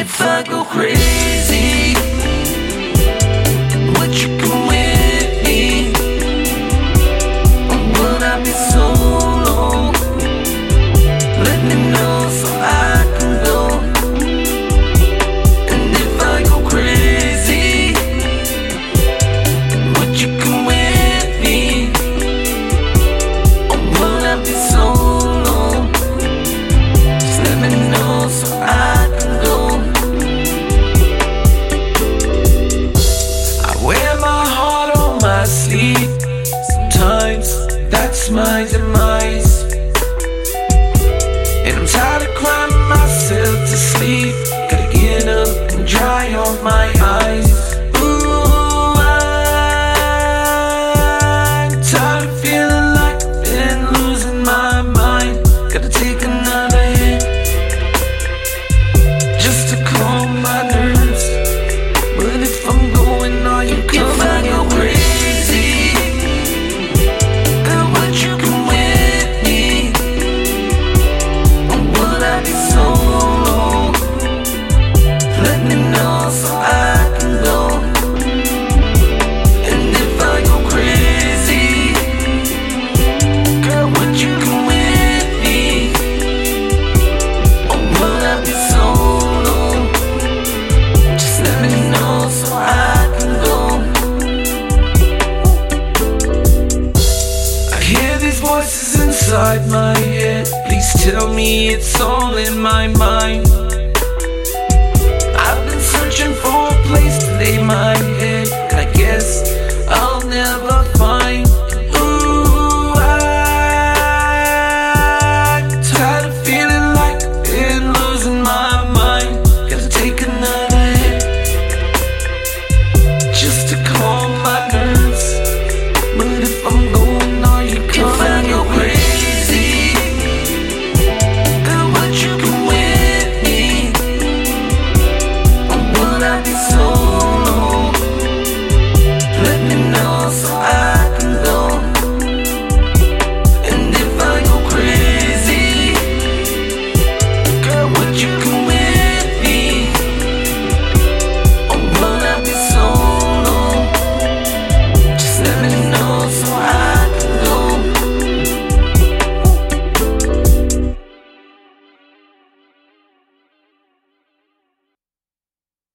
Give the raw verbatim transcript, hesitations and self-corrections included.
if I go crazy, would you come with me? Or would I be solo? Let me know so I can go. And if I go crazy, would you come with me? Or would I be solo? Just let me know so I can go. I wear my heart on my sleeve. Sometimes that's my demise. And I'm tired of crying myself to sleep. Gotta get up and dry off my eyes. Ooh, I'm tired of feeling like I've been losing my mind. Gotta take another hit just to calm my nerves. But if I'm going, are you coming? If I go crazy, girl, would you come with me? Or would I be solo? Let me know so I can go. And if I go crazy, girl, would you come with me? Or would I be solo? Just let me know so I can go. I hear these voices inside my head. Please tell me it's all in my mind.